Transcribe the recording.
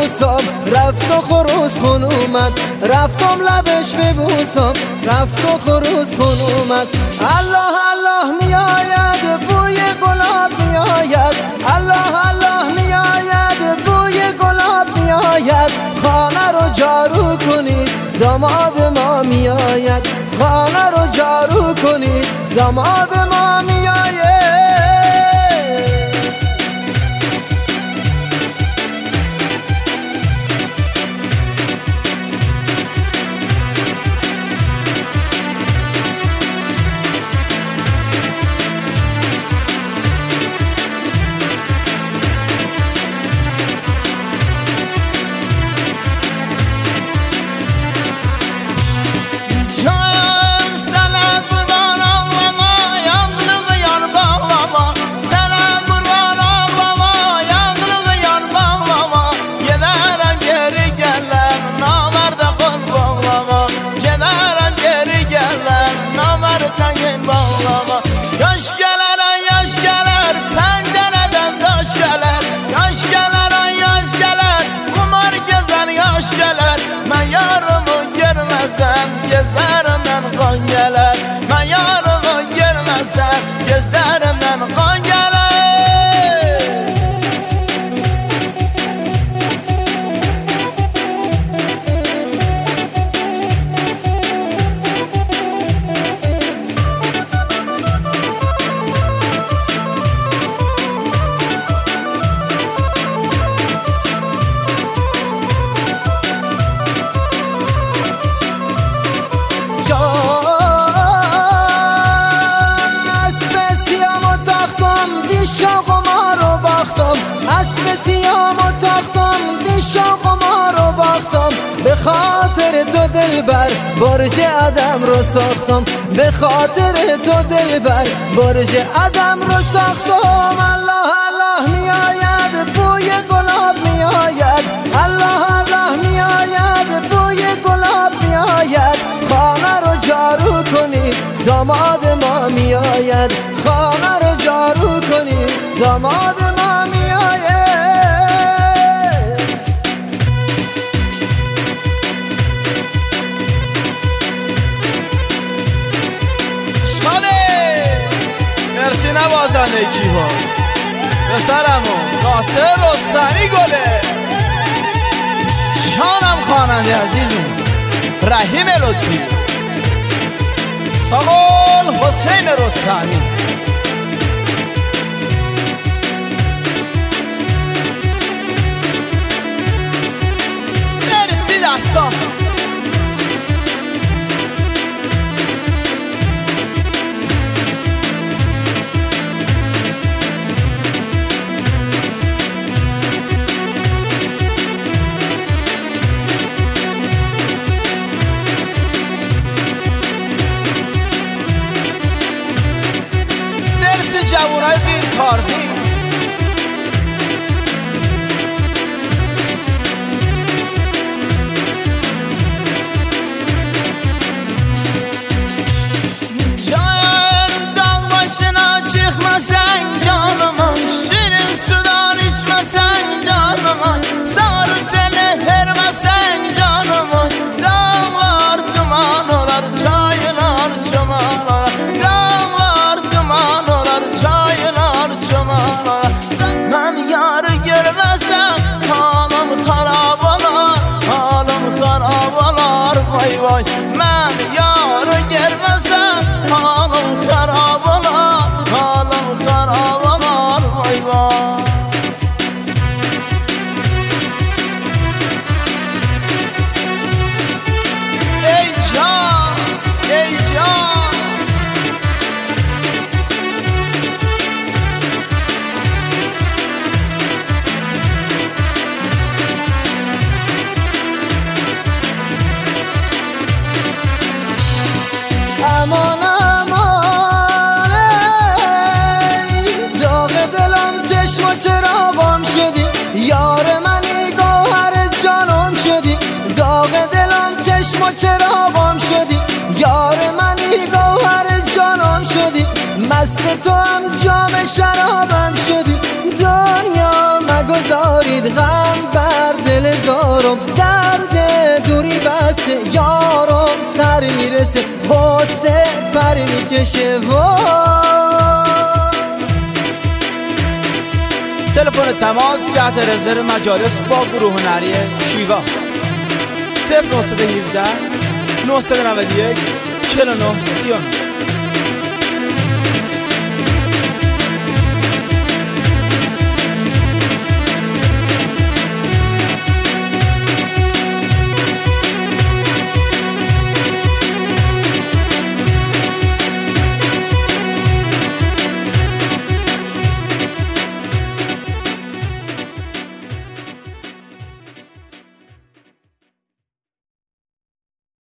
ببوسم رفت و خروس خون اومد، رفتم لبش ببوسم رفت و خروس خون اومد. الله الله میآید بوی گلاب میآید، الله الله میآید بوی گلاب میآید. خانه رو جارو کنید داماد ما میآید، خانه رو جارو کنید داماد ما میآید. Gözlerimden kan gelir, ben yarımı görmezsem gözlerimden kan gelir. اسب سیام و تختم دیشاق ما رو باختم، به خاطر تو دلبر برج عدم رو ساختم، به خاطر تو دلبر برج عدم رو ساختم. الله الله میآید بوی گلاب میآید، الله الله میآید بوی گلاب میآید. خانه رو جارو کنید داماد ما میآید، خانه رو جارو کنید داماد ما میآید. مرسی نوازندگی ها پسرمون ناصر رستمی گله، جانم خواننده عزیزم رحیم لطفی، ساقل حسین رستمی. مرسی دستان جوانای بیر کارزی. Cayan dağ başına çıkmasan canıma, şirin sudan içmesen canıma, sarı tele vermesen canıma, dağlar duman olar, çaylar çoman olar, dağlar duman olar, çaylar çoman olar. Ben yarı görmesem halim harab olar, halim harab olar, vay vay. Ben yarı görmesem halim harab olar, halim harab olar, vay vay. Ey can, ey can. امان امان ای داغ دلم چشم و چراغم شدی، یار منی گوهر جانم شدی، داغ دلم چشم و چراغم شدی، یار منی گوهر جانم شدی، مست تو هم جام شرابم شدی. دنیا مگذارید غم بر دل یارم سر میرسه غصه پر میکشه تلفن تماس تحت رزرو مجالس با گروه هنری شیوا 0917 991 49 39